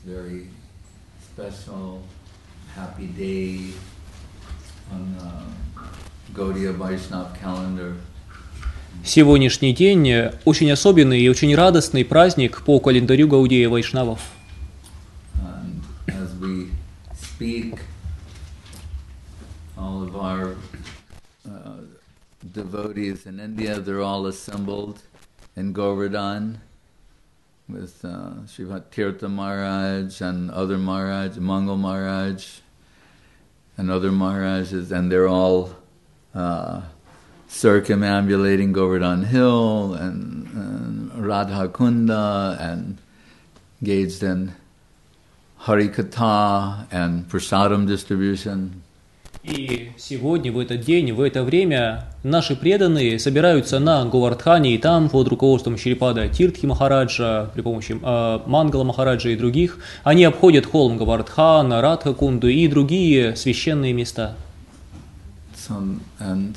very special, happy day on Gaudiya Vaishnav calendar. Сегодняшний день очень особенный и очень радостный праздник по календарю Гаудия Вайшнавов. As we speak, all of our devotees in India, they're all assembled in Govardhan with Srivat Tirtha Maharaj and other Maharaj, Mangal Maharaj and other Maharajas, and they're all circumambulating Govardhan Hill and Radha Kunda and engaged in Harikatha and Prasadam distribution. И сегодня, в этот день, в это время наши преданные собираются на Говардхане, и там под руководством Шрипада Тиртхи Махараджа, при помощи Мангала Махараджа и других, они обходят холм Говардхана, Радха-кунду и другие священные места. And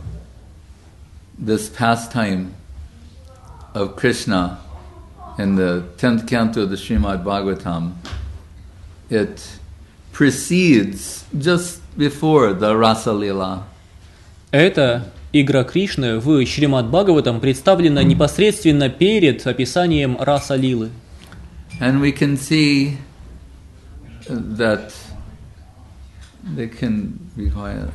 this pastime of Krishna in the 10th canto of the Srimad Bhagavatam, it precedes just before the Rasa Lila. Эта игра Кришны в Шримад Бхагаватам представлена непосредственно перед описанием Раса Лилы. And we can see that they can be quiet.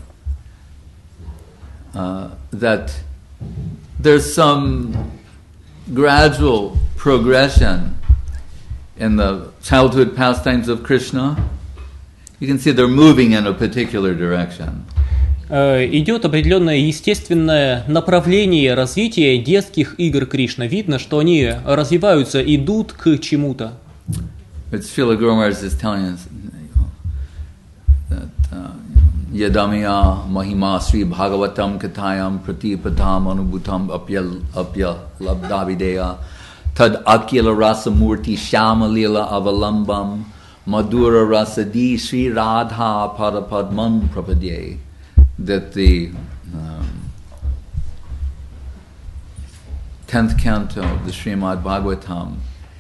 That there's some gradual progression in the childhood pastimes of Krishna. You can see they're moving in a particular direction. Идет определенное естественное направление развития детских игр Кришны. Видно, что они развиваются, идут к чему-то. Srila Guru Maharaj is telling us that Yadamiya Mahima Sri Bhagavatam Kathayam Pratipatam Anubhutam Apya Labdavideya Tad Akila Rasa Murti Shamalila Avalambam Madhura Rasadi Sri Radha Padapadman Prapadye. That the 10th canto of the Srimad Bhagavatam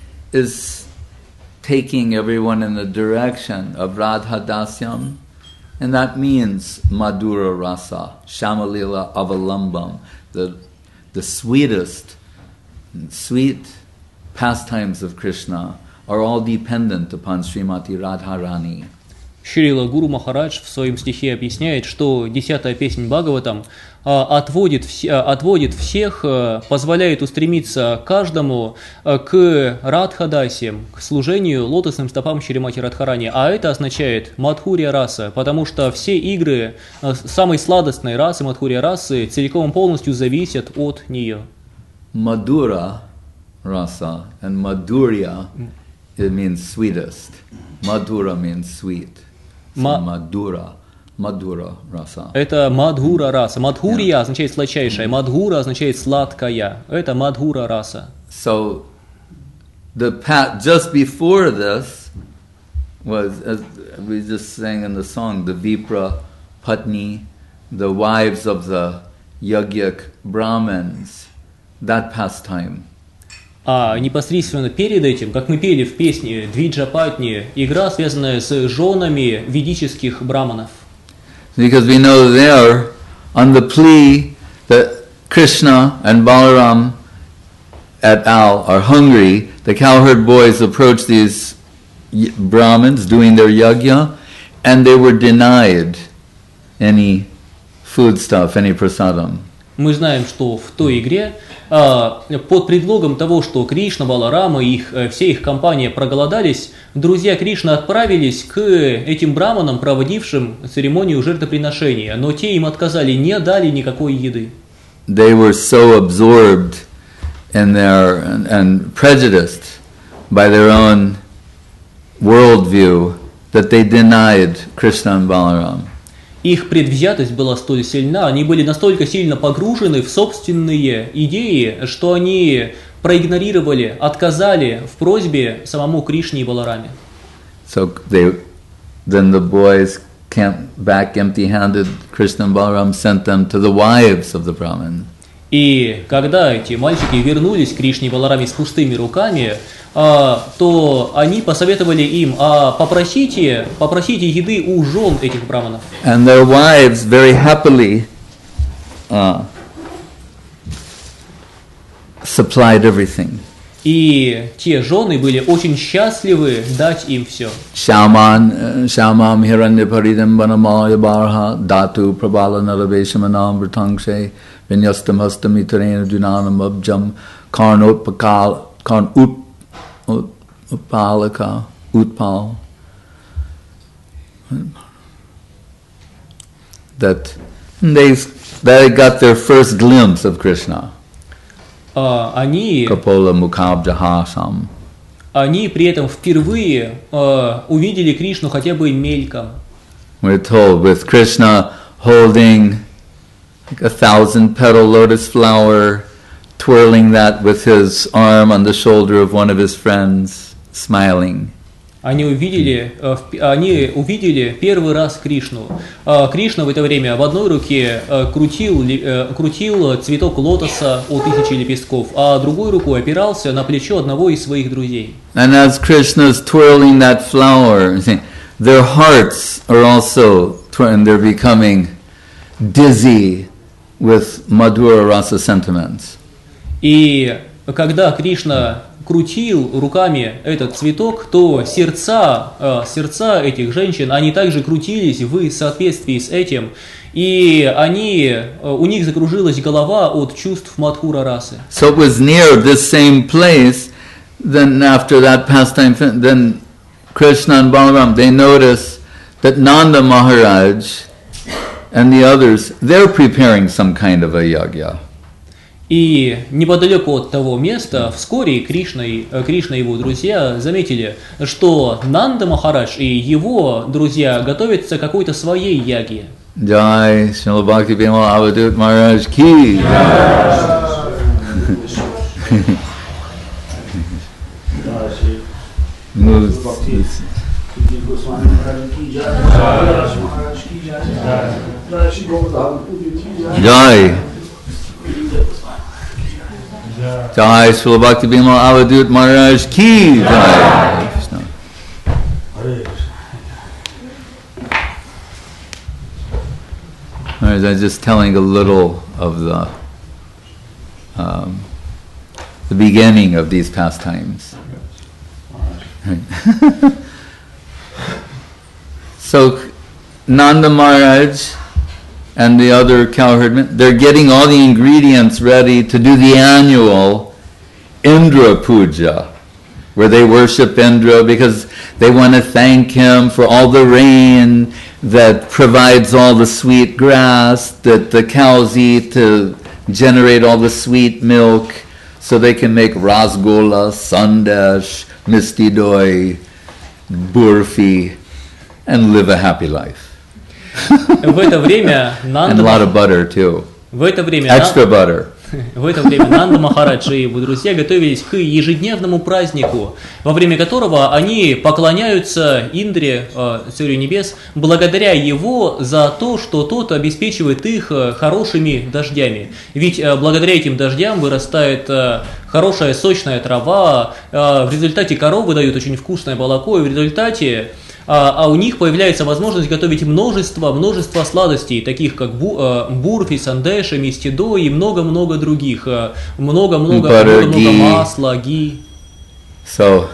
is taking everyone in the direction of Radha Dasyam, and that means Madhura Rasa, Shamalila Avalambam, the sweetest and sweet pastimes of Krishna are all dependent upon Srimati Radharani. Шрила Гуру Махарадж в своем стихе объясняет, что 10-я песнь Бхагаватам отводит всех, позволяет устремиться каждому к Радхадасиям, к служению лотосным стопам Шримати Радхарани. А это означает Мадхурья раса, потому что все игры самой сладостной расы, Мадхурья расы, целиком и полностью зависят от нее. Madhura rasa and Madhurya, it means sweetest. Madhura means sweet. Madhura rasa. Это Мадхура раса. Мадхурья означает сладчайшая, Мадхура означает сладкая. Это Мадхура раса. So the just before this was, as we just sang in the song, the Vipra Patni, the wives of the Yagyak Brahmins, that pastime. А непосредственно перед этим, как мы пели в песне Двиджапатни, игра, связанная с женами ведических браманов. Because we know there, on the plea that Krishna and Balaram et al. Are hungry, the cowherd boys approach these Brahmins doing their yajna, and they were denied any food stuff, any prasadam. Мы знаем, что в той игре под предлогом того, что Кришна, Баларама и все их компания проголодались, друзья Кришны отправились к этим браманам, проводившим церемонию жертвоприношения, но те им отказали, не дали никакой еды. They were so absorbed in their and prejudiced by their own worldview that they denied Krishna and Balaram. Их предвзятость была столь сильна, они были настолько сильно погружены в собственные идеи, что они проигнорировали, отказали в просьбе самому Кришне и Балараме. So then the boys came back empty-handed. Krishna and Balaram sent them to the wives of the Brahmin. И когда эти мальчики вернулись к Кришне и Балараме с пустыми руками, то они посоветовали им: попросите еды у жен этих браманов. And their wives very happily supplied everything. И те жены были очень счастливы дать им все. Shamam hiranyaparidam vanamaya barha datu prabala naraveshamanam vrtangshe vinyastam hastam itarena dunanam abjam karnotpalaka utpal. That they got their first glimpse of Krishna. Они при этом впервые увидели Кришну хотя бы мельком. We're told with Krishna holding like 1,000-petal lotus flower, twirling that with his arm on the shoulder of one of his friends, smiling. Они увидели первый раз Кришну. Кришна в это время в одной руке крутил цветок лотоса о 1000 лепестков, а другой рукой опирался на плечо одного из своих друзей. And as Krishna's twirling that flower, their hearts are also twirling, they're becoming dizzy with Madhura Rasa sentiments. И когда Кришна крутил руками этот цветок, то сердца этих женщин, они также крутились в соответствии с этим, и у них закружилась голова от чувств Мадхура расы. So it was near this same place. Then after that pastime, then Krishna and Balaram, they notice that Nanda Maharaj and the others, they're preparing some kind of a yagya. И неподалеку от того места вскоре Кришна и его друзья заметили, что Нанда Махарадж и его друзья готовятся к какой-то своей яге. Jai Srila Bhakti Bimal Avadut Maharaj ki. Jai. Jai Srila Bhakti Bimal Avadut Maharaj ki. Jai Krishna. I'm just telling a little of the beginning of these pastimes. So Nanda Maharaj and the other cowherdmen, they're getting all the ingredients ready to do the annual Indra Puja, where they worship Indra because they want to thank him for all the rain that provides all the sweet grass that the cows eat to generate all the sweet milk so they can make rasgola, sandesh, misti doi, burfi, and live a happy life. В это время And a lot of butter too. Extra butter. В это время Нанда Махарадж и его друзья готовились к ежедневному празднику, во время которого они поклоняются Индре, Царю Небес, благодаря его за то, что тот обеспечивает их хорошими дождями. Ведь благодаря этим дождям вырастает хорошая сочная трава, в результате коровы дают очень вкусное молоко, и в результате у них появляется возможность готовить множество сладостей, таких как бурфи, сандеши, мистидо и много-много других. Много-много масла, ги. So,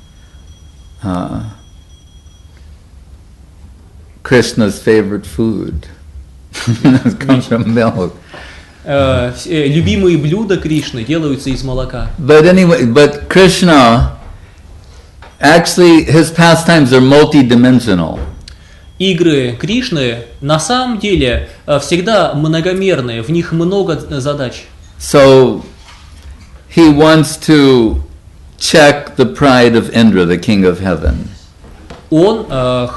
Krishna's favorite food comes from milk. Любимые блюда Кришны делаются из молока. But Krishna, actually, his pastimes are multi-dimensional. Игры Кришны на самом деле всегда многомерные, в них много задач. So he wants to check the pride of Indra, the king of heaven. Он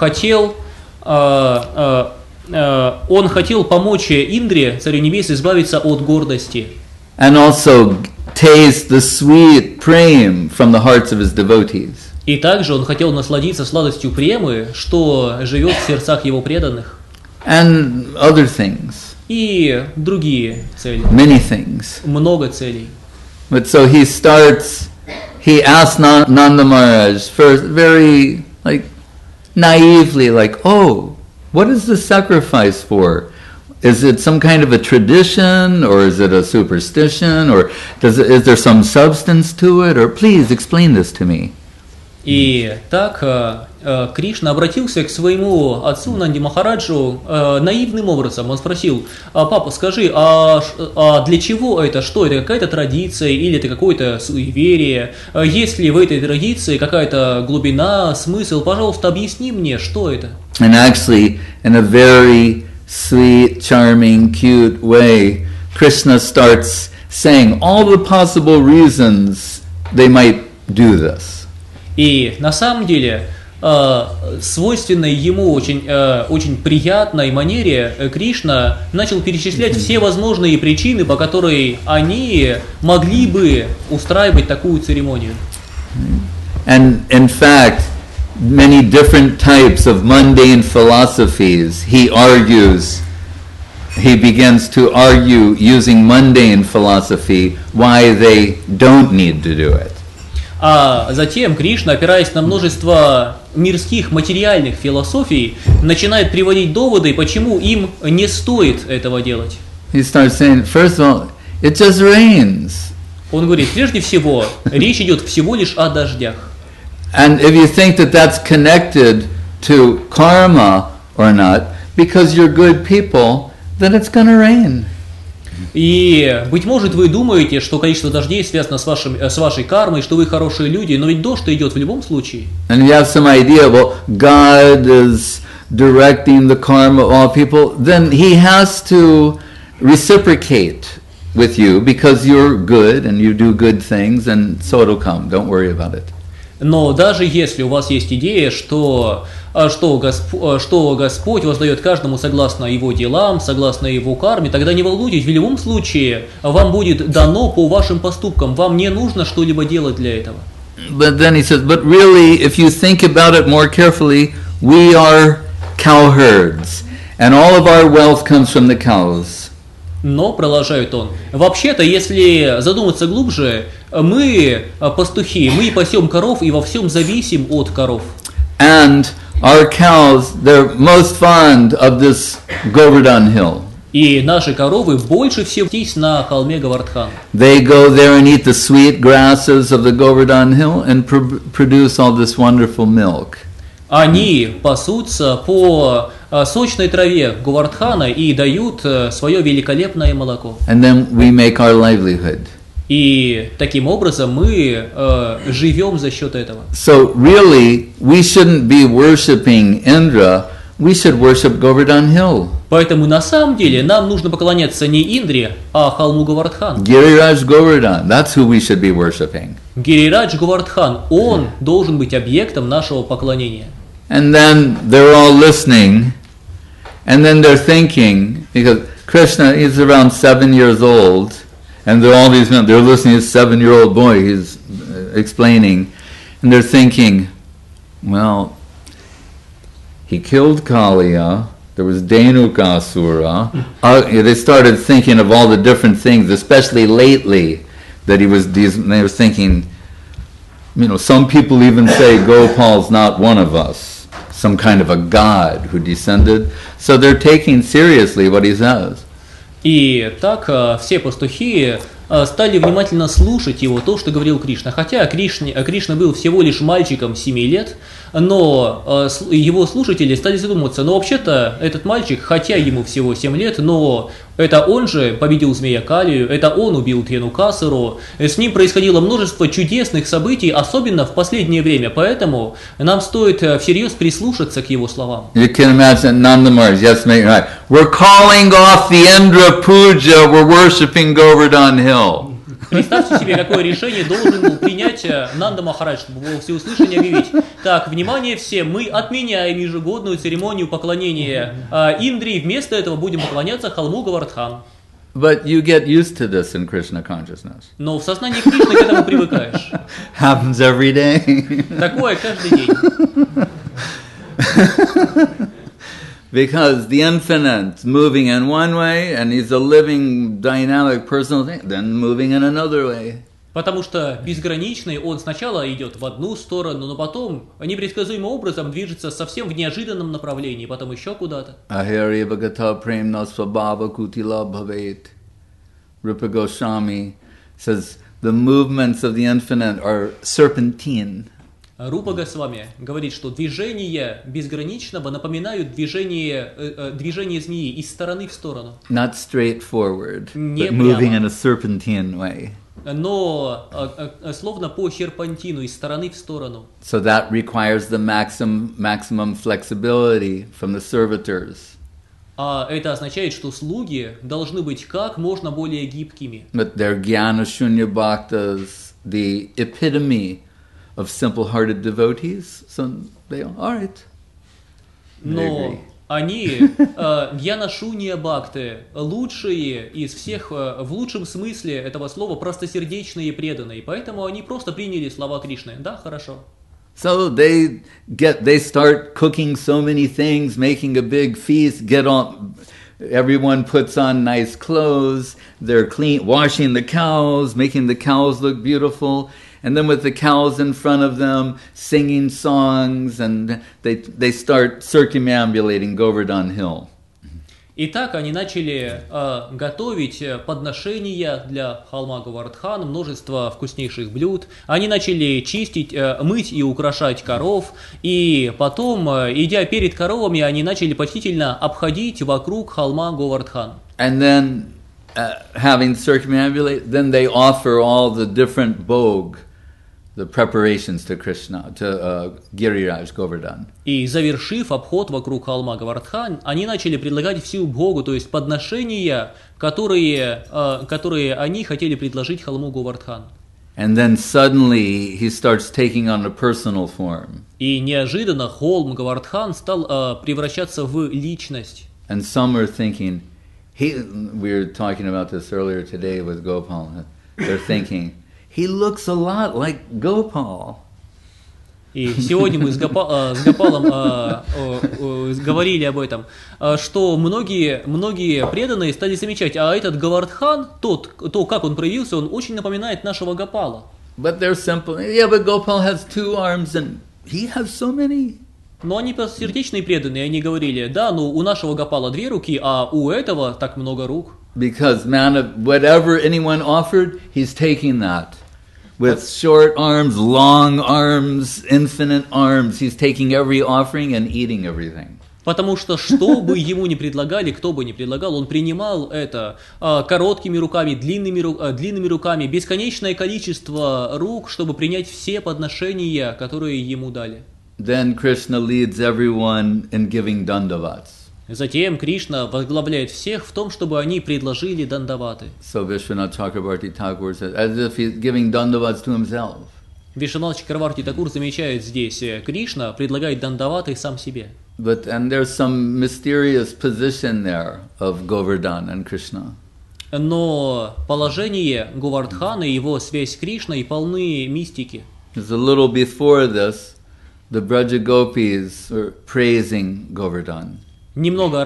хотел помочь Индре, царю небес, избавиться от гордости. And also taste the sweet prem from the hearts of his devotees. И также он хотел насладиться сладостью премы, что живет в сердцах его преданных. And other things. и другие цели. Many things. Много целей. But so he asks Nanda Maharaj first very like naively, like, oh, what is the sacrifice for? Is it some kind of a tradition, or is it a superstition, or is there some substance to it, or please explain this to me? И так Кришна обратился к своему отцу Нанди Махараджу наивным образом. Он спросил: папа, скажи, для чего это? Что это? Какая-то традиция или это какое-то суеверие? Есть ли в этой традиции какая-то глубина, смысл? Пожалуйста, объясни мне, что это? And actually, in a very sweet, charming, cute way, Krishna starts saying all the possible reasons they might do this. И на самом деле, свойственной ему очень приятной манере, Кришна начал перечислять все возможные причины, по которой они могли бы устраивать такую церемонию. And in fact, many different types of mundane philosophies, he begins to argue using mundane philosophy why they don't need to do it. А затем Кришна, опираясь на множество мирских материальных философий, начинает приводить доводы, почему им не стоит этого делать. He starts saying, first of all, it just rains. Он говорит, прежде всего, речь идет всего лишь о дождях. And if you think that that's connected to karma or not, because you're good people, then it's going to rain. И, быть может, вы думаете, что количество дождей связано с вашей кармой, что вы хорошие люди, но ведь дождь идет в любом случае. And you have some idea, well, God is directing the karma of all people, then He has to reciprocate with you because you're good and you do good things, and so it'll come. Don't worry about it. Но даже если у вас есть идея, что Господь воздает каждому согласно его делам, согласно его карме, тогда не волнуйтесь, в любом случае вам будет дано по вашим поступкам, вам не нужно что-либо делать для этого. But then he says, but really, if you think about it more carefully, we are cowherds, and all of our wealth comes from the cows. Но, продолжает он, вообще-то, если задуматься глубже, мы пастухи, мы пасем коров и во всем зависим от коров. And our cows, they're most fond of this Govardhan hill. И наши коровы больше всего здесь на холме Говардхан. They go there and eat the sweet grasses of the Govardhan hill and produce all this wonderful milk. Они пасутся по сочной траве Говардхана и дают свое великолепное молоко. And then we make our livelihood. И таким образом мы живем за счет этого. So really, we shouldn't be worshiping Indra, we should worship Govardhan hill. Поэтому на самом деле нам нужно поклоняться не Индре, а холму Говардхан. Giriraj Govardhan, that's who we should be worshiping. Гирирадж Говардхан, он должен быть объектом нашего поклонения. And then they're all listening, and then they're thinking, because Krishna is around 7 years old, and they're all these men, they're listening to this 7-year-old boy, he's explaining, and they're thinking, well, he killed Kaliya, there was Dhenukasura. They started thinking of all the different things, especially lately, that they were thinking, you know, some people even say Gopal's not one of us, some kind of a god who descended. So they're taking seriously what he says. И так все пастухи стали внимательно слушать его, то, что говорил Кришна. Хотя Кришна был всего лишь мальчиком 7 лет, но его слушатели стали задумываться, но вообще-то этот мальчик, хотя ему всего 7 лет, но это он же победил змея Калию, это он убил Дхенукасуру, с ним происходило множество чудесных событий, особенно в последнее время, поэтому нам стоит всерьез прислушаться к его словам. You can imagine Nanda Maharaj, yes, right. We're calling off the Indra Puja, we're worshipping Govardhan Hill. Представьте себе, какое решение должен был принять Нанда Махарадж, чтобы во всеуслышание объявить. Так, внимание все, мы отменяем ежегодную церемонию поклонения Индре, вместо этого будем поклоняться холму Говардхан. But you get used to this in Krishna consciousness. Но в сознании Кришны к этому привыкаешь. Happens every day. Такое каждый день. Because the infinite's moving in one way, and he's a living, dynamic, personal thing, then moving in another way. Потому что безграничный, он сначала идет в одну сторону, но потом непредсказуемым образом движется совсем в неожиданном направлении, потом еще куда-то. Ahari bhagata premna svabhava kutila bhavet. Rupa Goswami says the movements of the infinite are serpentine. Рупа Госвами говорит, что движения безграничного напоминают движение змеи из стороны в сторону. Not straightforward, but moving in a serpentine way. Но словно по серпантину из стороны в сторону. So that requires the maximum flexibility from the servitors. А это означает, что слуги должны быть как можно более гибкими. But they're jnana shunya bhaktas, the epitome of simple-hearted devotees. So they all right. Но они, гьяна-шунья бхакты, лучшие из всех, в лучшем смысле этого слова, простосердечные и преданные. Поэтому они просто приняли слова Кришны. Да, хорошо. So they start cooking so many things, making a big feast, everyone puts on nice clothes, they're washing the cows, making the cows look beautiful, and then with the cows in front of them, singing songs, and they start circumambulating Govardhan Hill. Итак, они начали готовить подношения для холма Говардхан, множество вкуснейших блюд. Они начали чистить, мыть и украшать коров. И потом, идя перед коровами, они начали почтительно обходить вокруг холма Говардхан. And then, having circumambulated, then they offer all the different bhog, the preparations to Krishna, to Giriraj Govardhan. И завершив обход вокруг холма Говардхан, они начали предлагать всю бхогу, то есть подношения, которые они хотели предложить холму Говардхан. And then suddenly he starts taking on a personal form. И неожиданно холм Говардхан стал превращаться в личность. And some are thinking, we were talking about this earlier today with Gopal. They're thinking, he looks a lot like Gopal. И сегодня мы с Гопалом говорили об этом, что многие преданные стали замечать, а этот Говардхан, то, как он проявился, он очень напоминает нашего Гопала. But they're simple. Yeah, but Gopal has 2 arms and he has so many. Но они сердечные преданные, они говорили, да, ну у нашего Гопала 2 руки, а у этого так много рук. Because whatever anyone offered, he's taking that. With short arms, long arms, infinite arms, he's taking every offering and eating everything. Потому что бы ему ни предлагали, кто бы ни предлагал, он принимал это короткими руками, длинными руками, бесконечное количество рук, чтобы принять все подношения, которые ему дали. Then Krishna leads everyone in giving dandavats. Затем Кришна возглавляет всех в том, чтобы они предложили дандаваты. So Vishwanath Chakravarti Thakur says, as if he's giving dandavats to himself. Вишванат Чакраварти Такур замечает здесь, Кришна предлагает дандаваты сам себе. And there's some mysterious position there of Govardhan and Krishna. Но положение Говардхана и его связь с Кришной полны мистики. Because a little before this, the Braja Gopis were praising Govardhan. Немного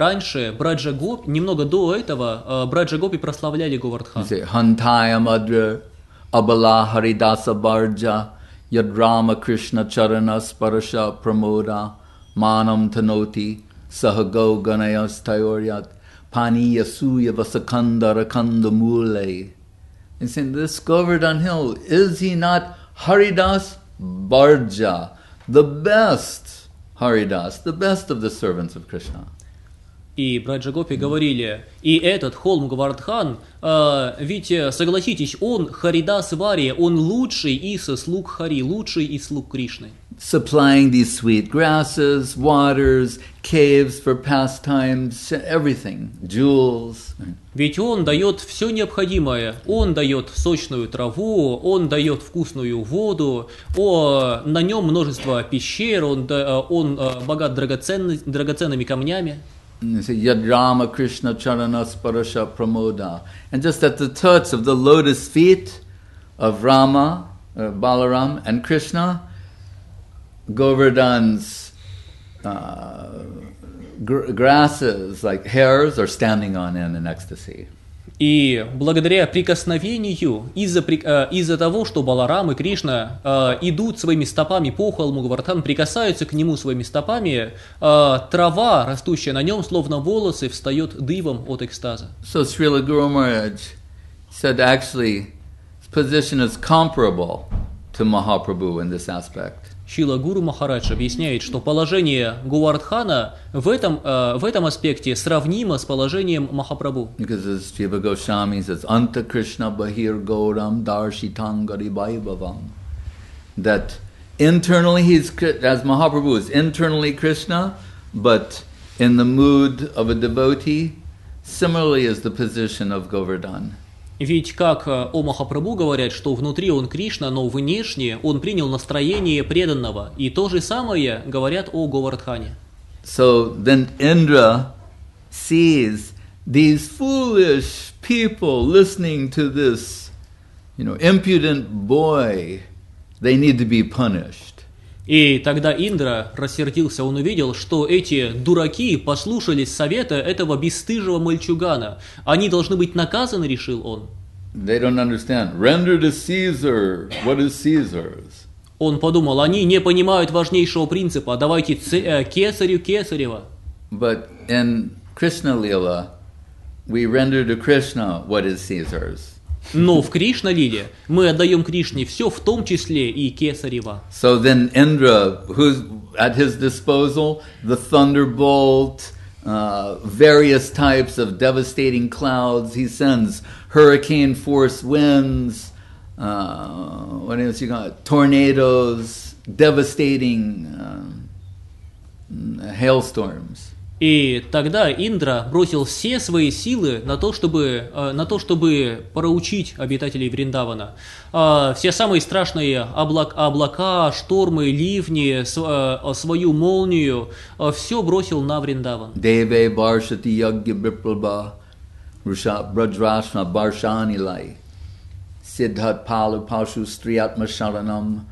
до этого Браджа Гопи прославляли Говардхан. Hantaya Madra Abala Haridasa Barja Yadrama Krishna Charana Sparasha Pramoda Manam Tanoti Sahago Ganayas Tayoryat Pani Yasuya Vasakanda Rakanda Mule. And saying, this Govardhan Hill, is he not Haridas Barja, the best Haridas, the best of the servants of Krishna? И Браджа Гопи говорили, и этот холм Говардхан, ведь, согласитесь, он Харидас Вари, он лучший из слуг Хари, лучший из слуг Кришны. Supplying these sweet grasses, waters, caves for pastimes, everything, jewels. Ведь он дает все необходимое, он дает сочную траву, он дает вкусную воду, на нем множество пещер, он богат драгоценными камнями. Yadrama Krishna Charana Sparasha Pramoda. And just at the touch of the lotus feet of Rama, Balaram and Krishna, Govardhan's grasses, like hairs, are standing on end in ecstasy. И благодаря прикосновению, из-за того, что Баларам и Кришна идут своими стопами по холму Говардхан, прикасаются к нему своими стопами, трава, растущая на нем, словно волосы, встает дыбом от экстаза. So Srila Guru Maharaj said actually his position is comparable to Mahaprabhu in this aspect. Шрила Гуру Махарадж объясняет, что положение Говардхана в этом аспекте сравнимо с положением Махапрабху. Because as Jiva Goswami says, Anta Krishna Bahir Gauram Darshitang Garibhaibavam. That internally as Mahaprabhu is internally Krishna, but in the mood of a devotee, similarly is the position of Govardhan. Ведь как о Махапрабху говорят, что внутри он Кришна, но внешне он принял настроение преданного. И то же самое говорят о Говардхане. So then Indra sees these foolish people listening to this, impudent boy. They need to be punished. И тогда Индра рассердился, он увидел, что эти дураки послушались совета этого бесстыжего мальчугана. Они должны быть наказаны, решил он. They don't understand. Render to Caesar what is Caesar's. Он подумал, они не понимают важнейшего принципа. Давайте кесарю кесарева. But in Krishna Lila, we render to Krishna what is Caesar's. Но в Кришна-лиле мы отдаем Кришне все, в том числе и кесарева. So then Indra, who's at his disposal, the thunderbolt, various types of devastating clouds, he sends hurricane force winds, what else you got? Tornadoes, devastating hailstorms. И тогда Индра бросил все свои силы на то, чтобы проучить обитателей Вриндавана. Все самые страшные облака, штормы, ливни, свою молнию, все бросил на Вриндаван. Deve Barshati Yagya Viprabha Bradrashna Barshanilai Siddhat Palu Pashu Striyatma Sharanam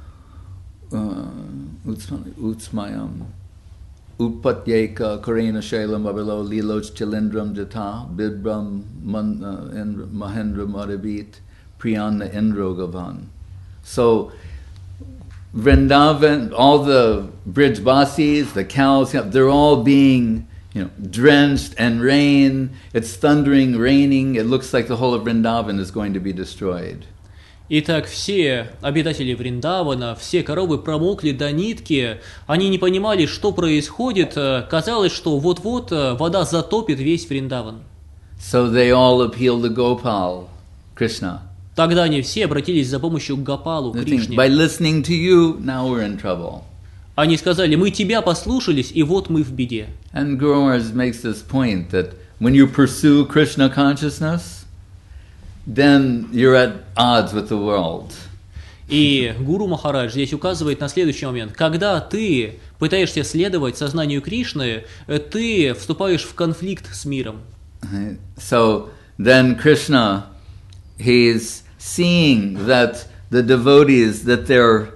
Utsmayam Upatyeka Karena Shailam Abhilo Liloch Chilindram Jata Bidbram Mahendra Madhavit Priyanna Indrogavan. So Vrindavan, all the Brijbasis, the cows, they're all being drenched and rain. It's thundering, raining. It looks like the whole of Vrindavan is going to be destroyed. Итак, все обитатели Вриндавана, все коровы промокли до нитки, они не понимали, что происходит, казалось, что вот-вот вода затопит весь Вриндаван. So they all appealed to Gopal, Krishna. Тогда они все обратились за помощью к Гопалу, Кришне. By listening to you, now we're in trouble. Они сказали, мы тебя послушались, и вот мы в беде. And Guru Maharaj makes this point that when you pursue Krishna consciousness, then you're at odds with the world. И Гуру Махарадж здесь указывает на следующий момент. Когда ты пытаешься следовать сознанию Кришны, ты вступаешь в конфликт с миром. So then Krishna, he's seeing that the devotees, that their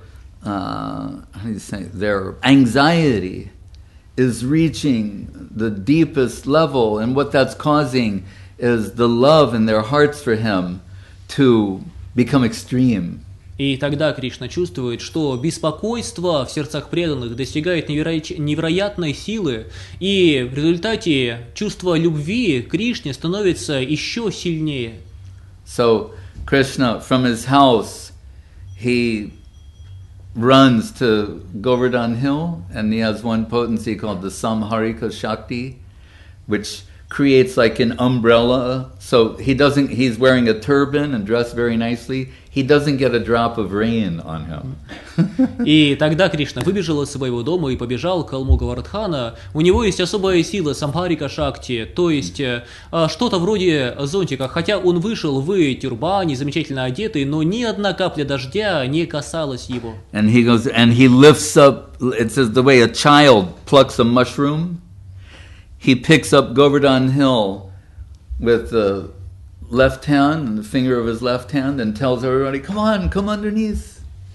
anxiety is reaching the deepest level, and what that's causing is the love in their hearts for him to become extreme. И тогда Кришна чувствует, что беспокойство в сердцах преданных достигает невероятной силы, и в результате чувство любви к Кришне становится еще сильнее. So Krishna, from his house, he runs to Govardhan Hill, and he has one potency called the Samharika Shakti, which creates like an umbrella. So he's wearing a turban and dressed very nicely. He doesn't get a drop of rain on him. И тогда Кришна выбежал из своего дома и побежал к холму Говардхана. У него есть особая сила Самхарика Шакти, то есть что-то вроде зонтика. Хотя он вышел в тюрбане, замечательно одетый, но ни одна капля дождя не касалась его. And he goes and he lifts up. It says the way a child plucks a mushroom. He picks up Govardhan Hill with the left hand and the finger of his left hand and tells everybody, come on, come underneath.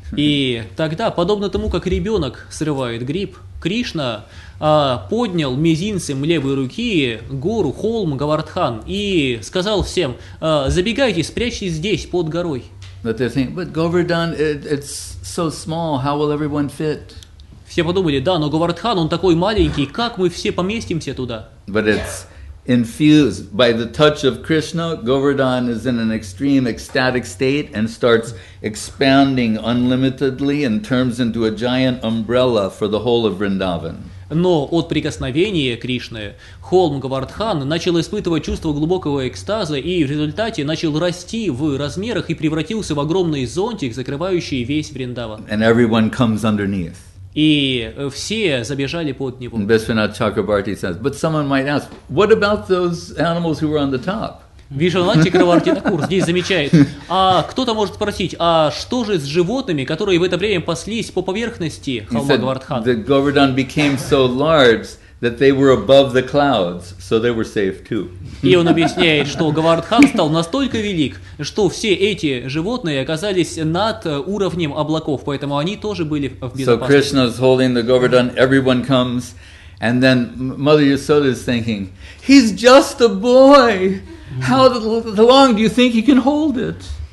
И тогда, подобно тому, как ребенок срывает гриб, Кришна поднял мизинцем левой руки гору, холм Говардхан и сказал всем: забегайте, спрячьтесь здесь, под горой. But they're thinking, but Govardhan, it's so small, how will everyone fit? Все подумали: да, но Говардхан, он такой маленький, как мы все поместимся туда? But it's infused by the touch of Krishna. Govardhan is in an extreme ecstatic state and starts expanding unlimitedly and turns into a giant umbrella for the whole of Vrindavan. Но от прикосновения Кришны холм Говардхан начал испытывать чувство глубокого экстаза и в результате начал расти в размерах и превратился в огромный зонтик, закрывающий весь Вриндаван. And everyone comes underneath. И все забежали под него. And Vishwanath Chakrabarti says, but someone might ask, what about those animals who were on the top? Вишванат Чакраварти Такур здесь замечает, а кто-то может спросить, а что же с животными, которые в это время паслись по поверхности He холма said, Говардхан? the Govardhan became so large that they were above the clouds, so they were safe too. И он объясняет, что Говардхан стал настолько велик, что все эти животные оказались над уровнем облаков, поэтому они тоже были в So безопасности. Krishna is holding the Govardhan, everyone comes, and then Mother Yasoda is thinking, he's just a boy. How long do you think he can hold it?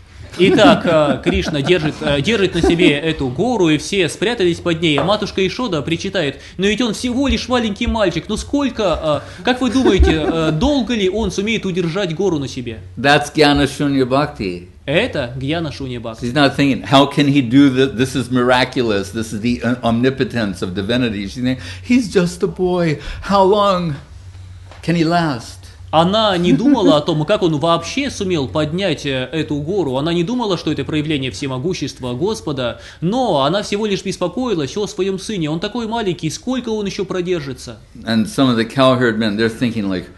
Итак, Кришна держит на себе эту гору, и все спрятались под ней. А матушка Ишода причитает: но ведь он всего лишь маленький мальчик, ну сколько, как вы думаете, долго ли он сумеет удержать гору на себе? That's Jnana Shunya Bhakti. Это Гьяна Шунья Бхакти. He's not thinking, how can he do this? This is miraculous. This is the omnipotence of divinity. She's thinking, he's just a boy. How long can he last? Она не думала о том, как он вообще сумел поднять эту гору. Она не думала, что это проявление всемогущества Господа, но она всего лишь беспокоилась о своем сыне. Он такой маленький, сколько он еще продержится? And some of the cowherd men, they're thinking like,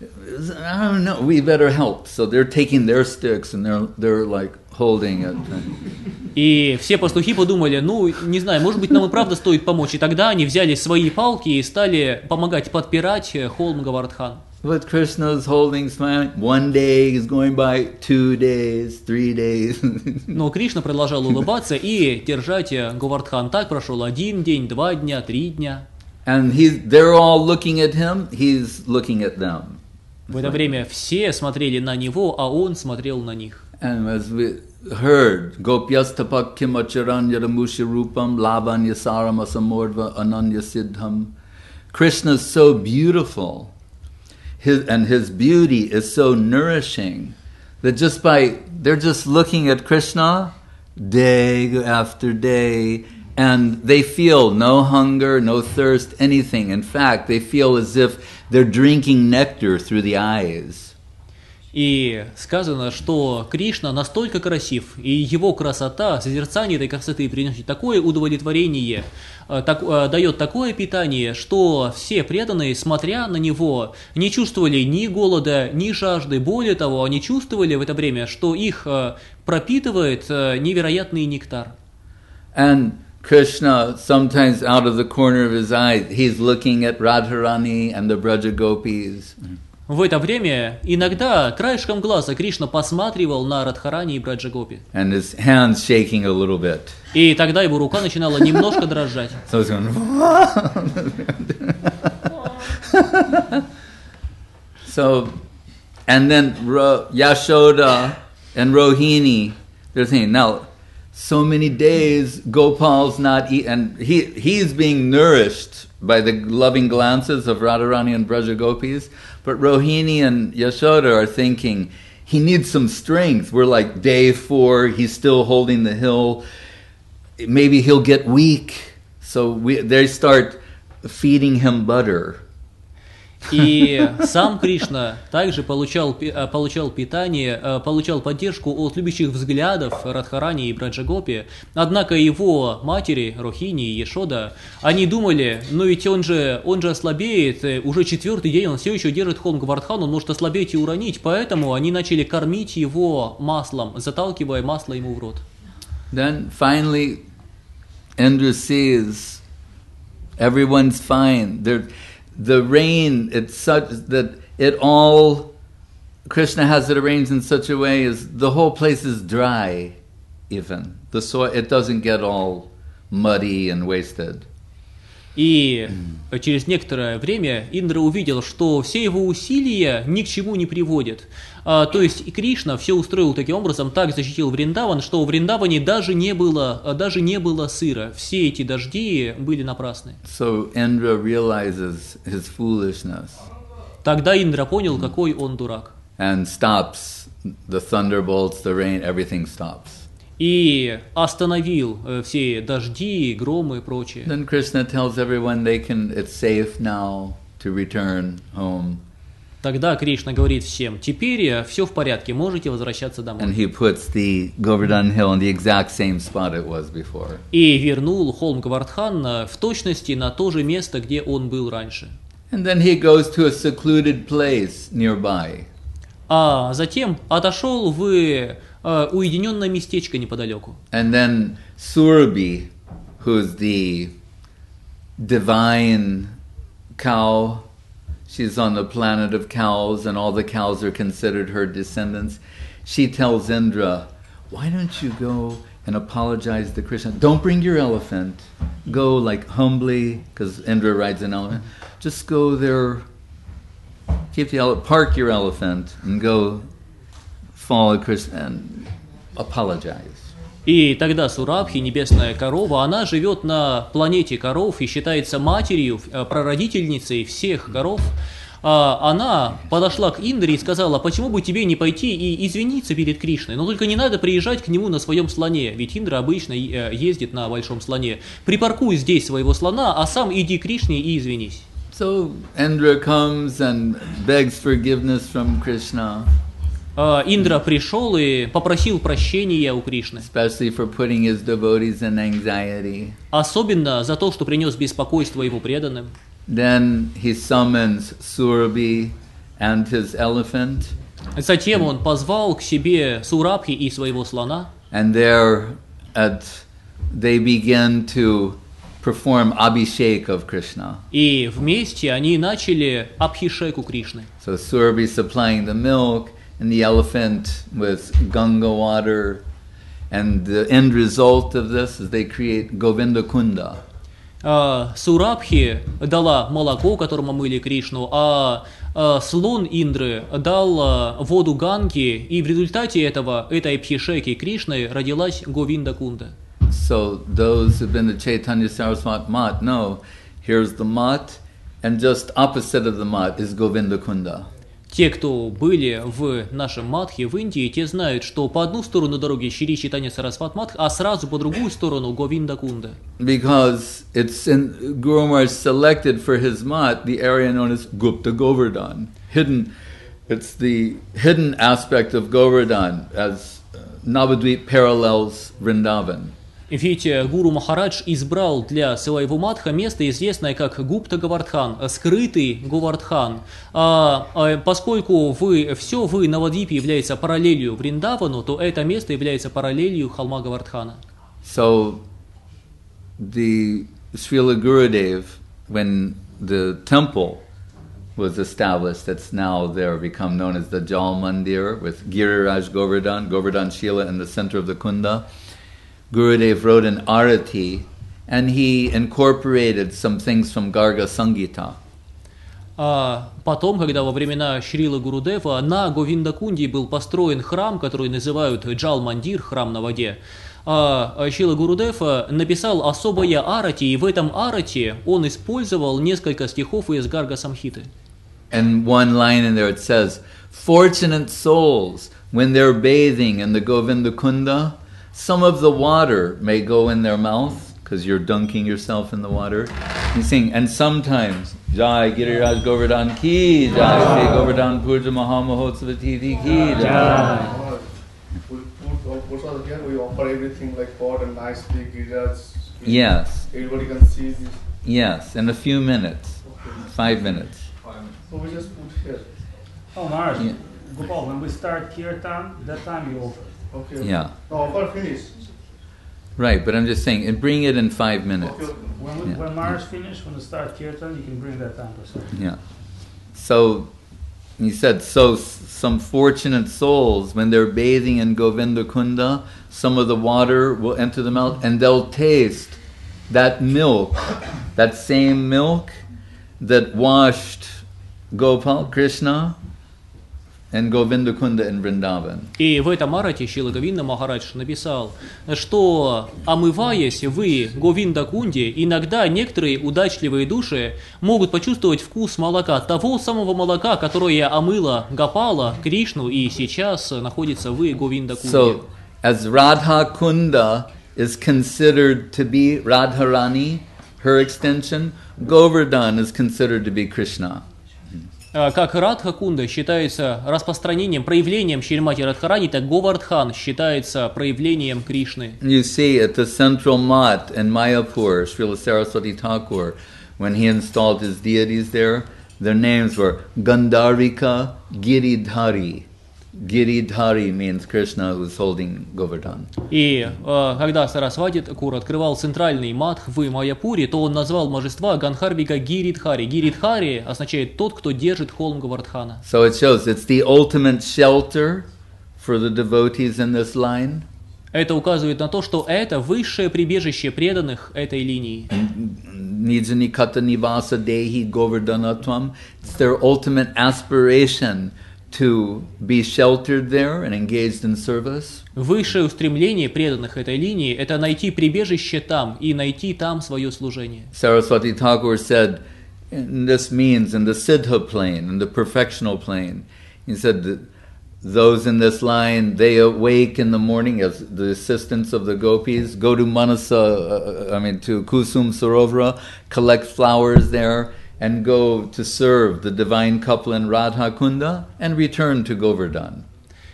I don't know, we better help. So they're taking their sticks and they're like holding it. И все пастухи подумали, ну, не знаю, может быть, нам и правда стоит помочь. И тогда они взяли свои палки и стали помогать подпирать холм Говардхан. But Krishna is holding, smiling. One day is going by, 2 days, 3 days. Но Кришна продолжал улыбаться и держать Говардхан. Так прошел 1 день, 2 дня, 3 дня. And they're all looking at him, he's looking at them. В это время все смотрели на него, а он смотрел на них. And as we heard, Gopyastapak kimacharanyaramusha rupam labanyasaram asamordva ananya siddham. Krishna is so beautiful. His beauty is so nourishing that they're just looking at Krishna day after day, and they feel no hunger, no thirst, anything. In fact, they feel as if they're drinking nectar through the eyes. И сказано, что Кришна настолько красив, и его красота, созерцание этой красоты приносит такое удовлетворение, дает такое питание, что все преданные, смотря на него, не чувствовали ни голода, ни жажды. Более того, они чувствовали в это время, что их пропитывает невероятный нектар. And Krishna, sometimes out of the corner of his eye, he's looking at Radharani and the Braja Gopis. В это время иногда краешком глаза Кришна посматривал на Радхарани и Браджагопи. And his hands shaking a little bit. И тогда его рука начинала немножко дрожать. So it's going, so, and then Yashoda and Rohini, they're saying, now, so many days Gopal's not eat, and he's being nourished by the loving glances of Radharani and Braja Gopis, but Rohini and Yashoda are thinking, he needs some strength. We're like day 4, he's still holding the hill. Maybe he'll get weak. So they start feeding him butter. И сам Кришна также получал питание, получал поддержку от любящих взглядов Радхарани и Браджагопи. Однако его матери, Рохини и Ешода, они думали, ну ведь он же ослабеет, уже 4-й день он все еще держит холм Говардхан, он может ослабеть и уронить, поэтому они начали кормить его маслом, заталкивая масло ему в рот. Then finally, Indra sees everyone's fine. The rain, it's such that it all, Krishna has it arranged in such a way as the whole place is dry even. the soil, it doesn't get all muddy and wasted. И через некоторое время Индра увидел, что все его усилия ни к чему не приводят. То есть и Кришна все устроил таким образом, так защитил Вриндаван, что в Вриндаване даже не было сыра. Все эти дожди были напрасны. So Indra realizes his foolishness Тогда Индра понял, какой он дурак. and stops the thunderbolts, the rain, everything stops. И остановил все дожди, громы и прочее. Then Krishna tells everyone it's safe now to return home. Тогда Кришна говорит всем: теперь все в порядке, можете возвращаться And домой. he puts the Govardhan hill in the exact same spot it was before. И вернул холм Говардхан в точности на то же место, где он был раньше. And then he goes to a secluded place nearby. А затем отошел в уединенное местечко неподалеку. And then Surabhi, who's the divine cow, she's on the planet of cows, and all the cows are considered her descendants. She tells Indra, why don't you go and apologize to Krishna? Don't bring your elephant. Go like humbly, because Indra rides an elephant. Just go there, park your elephant, and go follow Krishna and apologize. И тогда Сурабхи, небесная корова, она живет на планете коров и считается матерью, прародительницей всех коров. Она подошла к Индре и сказала: почему бы тебе не пойти и извиниться перед Кришной? Но только не надо приезжать к нему на своем слоне, ведь Индра обычно ездит на большом слоне. Припаркуй здесь своего слона, а сам иди к Кришне и извинись. So Indra comes and begs forgiveness from Krishna. Индра пришел и попросил прощения у Кришны. Especially for putting his devotees in anxiety. Особенно за то, что принес беспокойство его преданным. Then he summons Surabhi and his elephant. Затем он позвал к себе Сурабхи и своего слона. And there they begin to perform abhishek of Krishna. И вместе они начали абхишеку Кришны. So Surabhi supplying the milk and the elephant with Ganga water, and the end result of this is they create Govinda Kunda. Сурабхи дала молоко, которым омыли Кришну, а слон Индры дал воду Ганги, и в результате этой абхишеки Кришны родилась Говинда Кунда. So those who've been to Chaitanya Saraswat Mat know, here's the mat, and just opposite of the mat is Govinda Kunda. Те, кто были в нашем Мадхе в Индии, те знают, что по одну сторону дороги Шри Чайтанья Сарасват Мадх, а сразу по другую сторону Говинда Кунда. Because Guru Maharaj selected for his mat the area known as Gupta Govardhan. It's the hidden aspect of Govardhan, as Navadvip parallels Vrindavan. Ведь Гуру Махарадж избрал для своего Мадха место, известное как Гупта Говардхан, скрытый Говардхан. Поскольку вы Навадвипе является параллелью Вриндавану, то это место является параллелью холма Говардхана. So the Srila Gurudev, when the temple was established, that's now there become known as the Jal Mandir, with Giriraj Govardhan, Govardhan Shila in the center of the Kunda. Gurudev wrote an arati, and he incorporated some things from Garga Sangita. Потом, когда во времена Шрилы Гурудева на Говиндакунде был построен храм, который называют Джал Мандир, храм на воде, Шрила Гурудев написал особое арати, и в этом арати он использовал несколько стихов из Гарга Самхиты. And one line in there it says, "Fortunate souls, when they're bathing in the Govinda Kunda, some of the water may go in their mouth, because you're dunking yourself in the water. He's saying, and sometimes, Jai Giriraj Govardhan ki, Jai Shri Govardhan Purja Mahamahotsava Tithi ki, Jai." We offer everything like pot and nicely, Giriraj. Yes. Everybody can see this. Yes, in a few minutes. Okay. 5 minutes. So we just put here. Oh, Maharaj, Yeah. Gopal, when we start kirtan, that time you offer. Okay. Yeah. No, offer finish. Right, but I'm just saying, and bring it in 5 minutes. Okay. When Maharaj finish, when we start kirtan, you can bring that time to us. Yeah. So he said, so some fortunate souls, when they're bathing in Govinda Kunda, some of the water will enter the mouth, and they'll taste that milk, that same milk that washed Gopal, Krishna, and Govinda Kunda in Vrindavan. И в этом арате Шрила Говинда Махарадж написал, что, омываясь в Говинда-кунде, иногда некоторые удачливые души могут почувствовать вкус молока, того самого молока, которое омыло Гопала, Кришну и сейчас находится в Говинда-кунде. So, as Radha Kunda is considered to be Radharani, her extension, Govardhan is considered to be Krishna. Как Радха-кунда считается распространением, проявлением Шримати Радхарани, так Говардхан считается проявлением Кришны. You see at the central mat in Mayapur, Srila Saraswati Thakur, when he installed his deities there, their names were Gandharika Giridhari. Giridhari means Krishna who's holding Govardhan. И когда Сарасвати Такур открывал центральный матх в Майяпуре, то он назвал божества Ганхарвика Гиридхари. Гиридхари означает тот, кто держит холм Говардхана. So it shows it's the ultimate shelter for the devotees in this line. Это указывает на то, что это высшее прибежище преданных этой линии. Nijani Kata Nivasa Dehi Govardhanatvam. It's their ultimate aspiration to be sheltered there and engaged in service. Высшее устремление преданных этой линии – это найти прибежище там и найти там свое служение. Saraswati Thakur said, and this means in the Siddha plane, in the perfectional plane, he said that those in this line, they awake in the morning as the assistants of the gopis, go to to Kusum Sarovara, collect flowers there, and go to serve the divine couple in Radha Kunda and return to Govardhan.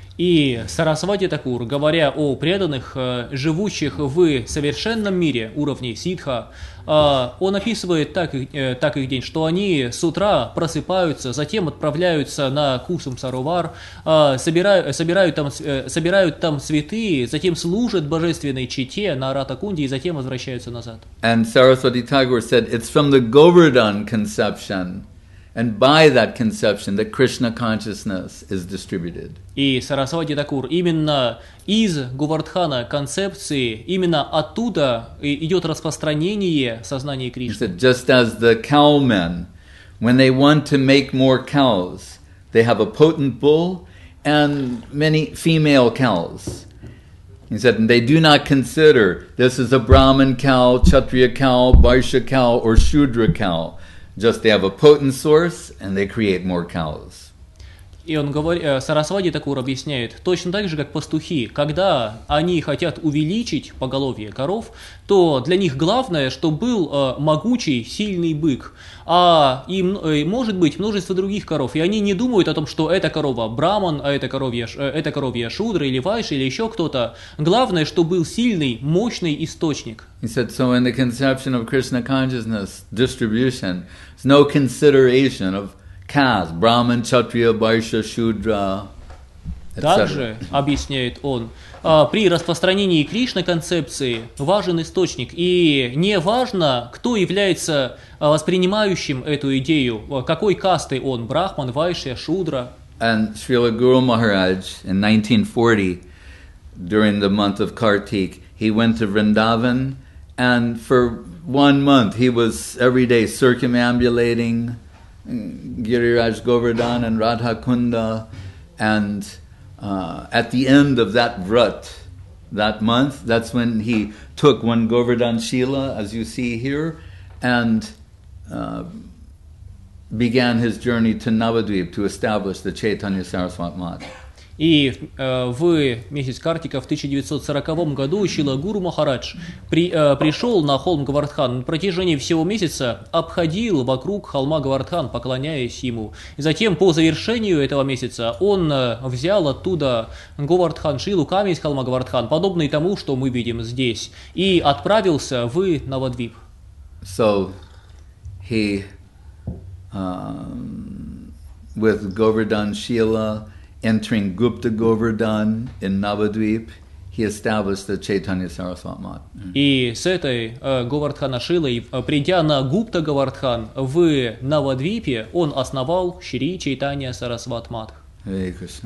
И Сарасвати Такур, говоря о преданных, живущих в совершенном мире уровней ситха, он описывает так их день, что они с утра просыпаются, затем отправляются на Кусум Саровар, собирают там цветы, затем служат божественной чите на Радха-кунде и затем возвращаются назад. And Saraswati Thakur said, it's from the Govardhan conception, and by that conception, that Krishna consciousness is distributed. И Сарасвати Такур именно из Говардхана концепции, именно оттуда идет распространение сознания He Кришны. said, just as the cowmen, when they want to make more cows, they have a potent bull and many female cows. He said, and they do not consider this is a Brahmin cow, Kshatriya cow, Vaishya cow, or Shudra cow. Just they have a potent source and they create more cows. И он говорит, Сарасвати Такур объясняет, точно так же, как пастухи, когда они хотят увеличить поголовье коров, то для них главное, чтобы был могучий, сильный бык. И может быть множество других коров, и они не думают о том, что эта корова Браман, а это коровья Шудра или Вайша или еще кто-то. Главное, чтобы был сильный, мощный источник. He said, so in the conception of Krishna consciousness distribution, there's no consideration of caste, Brahman, Kshatriya, Vaishya, Shudra, etc. Также, объясняет он, при распространении Кришны концепции важен источник, и не важно, кто является воспринимающим эту идею, какой касты он, Брахман, Вайшья, Шудра. And Srila Guru Maharaj in 1940, during the month of Kartik, he went to Vrindavan, and for 1 month he was every day circumambulating Giriraj Govardhan and Radha Kunda, and at the end of that vrat, that month, that's when he took one Govardhan Shila, as you see here, and began his journey to Navadvip to establish the Chaitanya Saraswat Math. И в месяц Картика в 1940 году Шрила Гуру Махарадж пришел на холм Говардхан, на протяжении всего месяца обходил вокруг холма Говардхан, поклоняясь ему. И затем по завершению этого месяца он взял оттуда Говардхан Шилу, камень с холма Говардхан, подобный тому, что мы видим здесь, и отправился в Навадвип. So he, with Govardhan Shila, entering Gupta Govardhan in Navadvip, he established the Chaitanya Saraswat Math. И с этой Говардхана Шилой, придя на Гупта Говардхан в Навадвипе, он основал Шри Чайтанья Сарасват Мат. Hare Krishna.